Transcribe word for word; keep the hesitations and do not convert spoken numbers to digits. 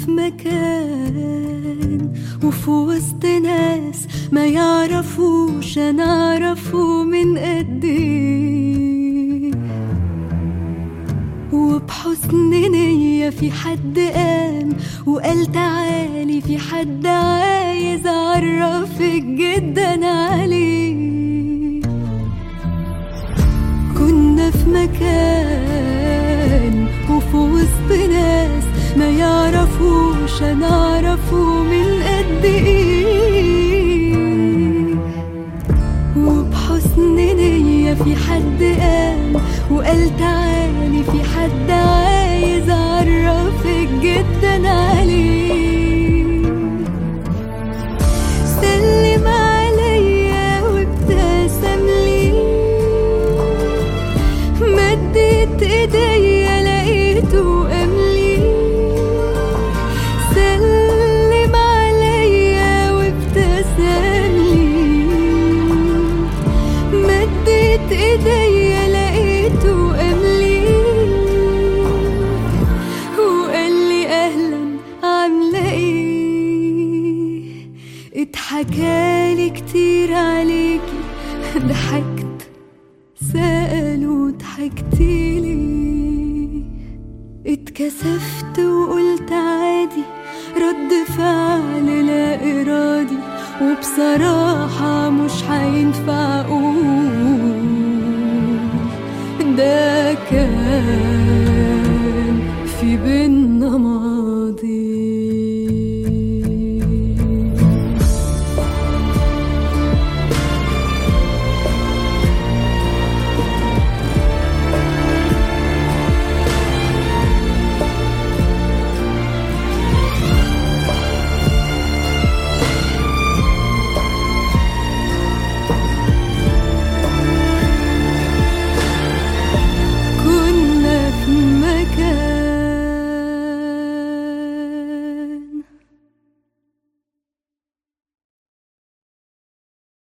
في مكان وفي وسط ناس ما يعرفوش انا اعرفه من قد ايه، وبحسن نية في حد قام وقال تعالي في حد عايز اعرفك جدا عليه. كنا في مكان وفي وسط ناس ما يعرفوش انا اعرفه من قد ايه، وبحسن نية في حد قام وقال تعالي في حد عايز اعرفك جدا عليه. سلم عليا وابتسم لي، مدت ايديا لقيته قاملي. سلم عليا وابتسم لي، مدت ايديا لقيته قاملي، وقال لي اهلا عامله ايه. اتحكالي كتير عليكي، ضحكت سألوا ضحكتيلي. اتكسفت وقلت عادي، رد فعل لا إرادي، وبصراحة مش هينفع أقول ده كان